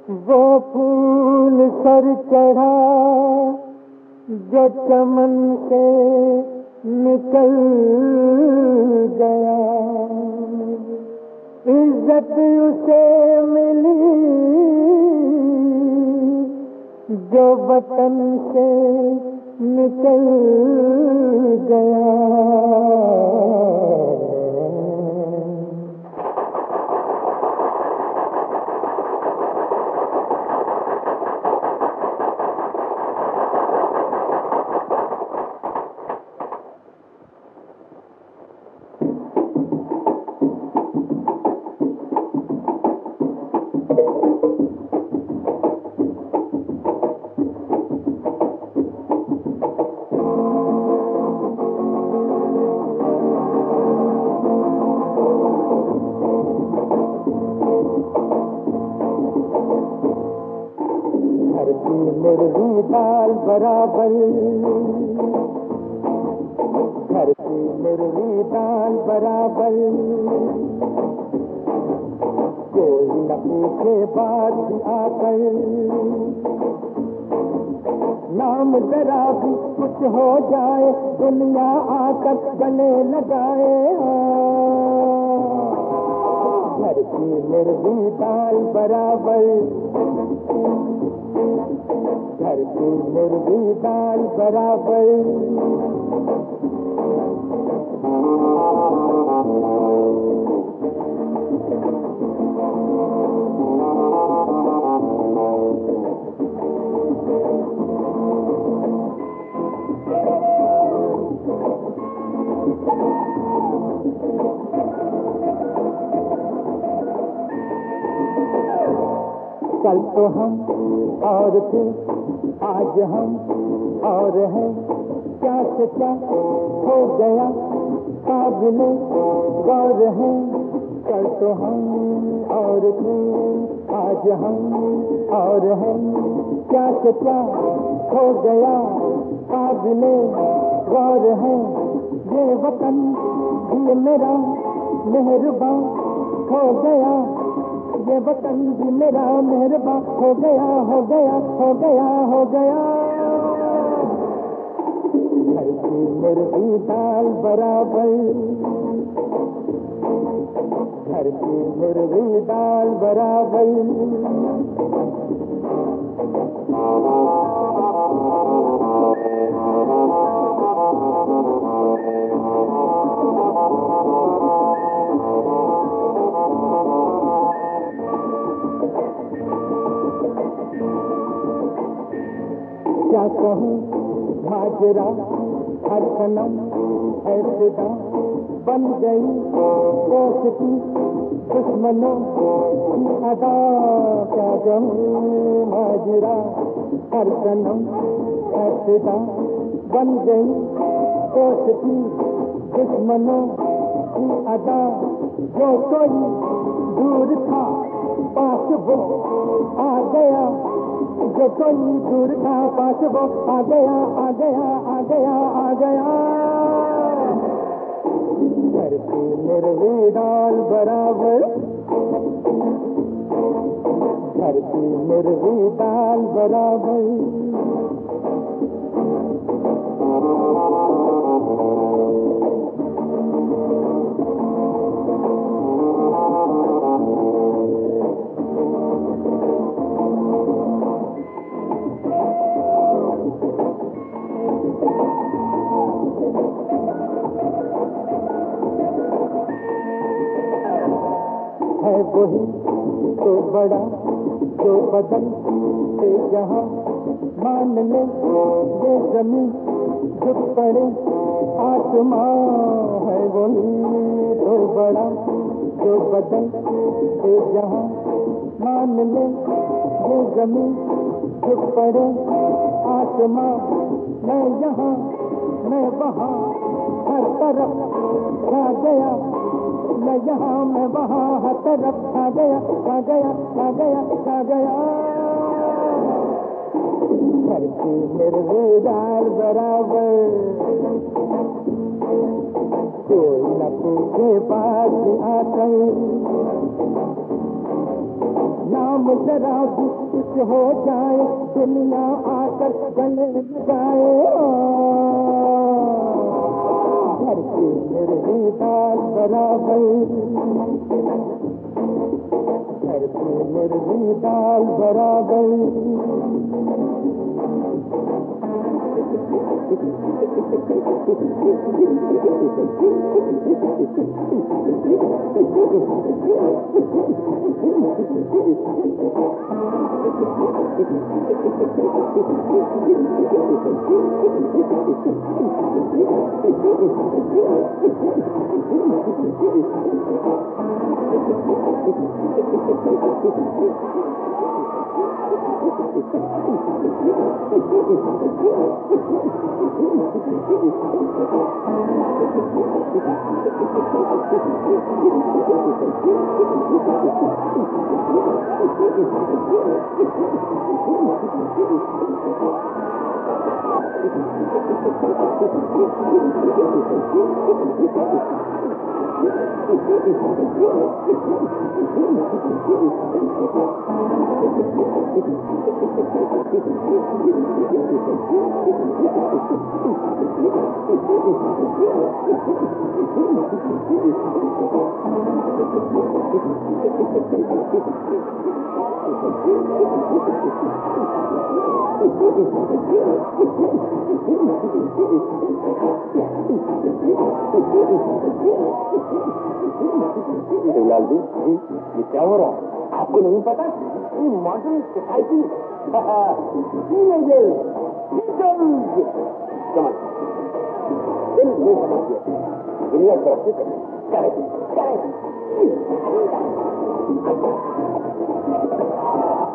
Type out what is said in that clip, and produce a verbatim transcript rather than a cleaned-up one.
वो फूल सर चढ़ा जो चमन से निकल गया, इज्जत उसे मिली जो वतन से निकल गया। मुर्गी दाल बराबर, घर की मुर्गी दाल बराबर, कोई न पूछे बात भी आकर, नाम जरा भी कुछ हो जाए दुनिया आकर गले लगाए। घर की मुर्गी दाल बराबर, घर की मुर्गी दाल बराबर। कल तो हम और थे, आज हम और हैं, क्या से क्या हो गया काबिले गौर है। कल तो हम और थे, आज हम और हैं, क्या से क्या हो गया काबिले गौर है। ये वतन भी मेरा मेहरबान हो गया, ये वतन भी मेरा मेहरबान हो गया, हो गया, हो गया, हो गया। घर की मुर्गी दाल बराबर, घर की मुर्गी दाल बराबर। क्या कहूँ माजरा हर सनम है फिदा बन गई दोस्ती दुश्मनों की अदा। क्या कहूँ माजरा हर सनम है फिदा बन गई दोस्ती दुश्मनों की अदा। जो कोई दूर था पास वो आ गया, जो कोई दूर था पास वो आ गया, आ गया, आ गया, आ गया। घर की मुर्गी दाल बराबर, घर की मुर्गी दाल बराबर। है वही तो बड़ा जो बदल से जहाँ मान ले ये जमीन झुक पड़े आसमां। है वही तो बड़ा जो बदल से जहाँ मान ले ये जमीन झुक पड़े आसमां। मैं यहाँ मैं वहाँ हर तरफ छा गया, मैं यहाँ मैं वहाँ हर तरफ छा गया, छा गया, छा गया, छा गया। घर की मुर्गी दाल बराबर, कोई न पूछे बात आकर, नाम जरा भी कुछ हो जाए दुनिया आकर गले लगाए। धरती मेरे दाल बराबर, धरती मेरे दाल बराबर। शिवलाल जी, जी ये क्या हो रहा है? आपको नहीं पता? ये मॉडर्न सोसाइटी समझ बिल्कुल समझ गया। दुनिया तरक्की कर करेक्ट करेक्ट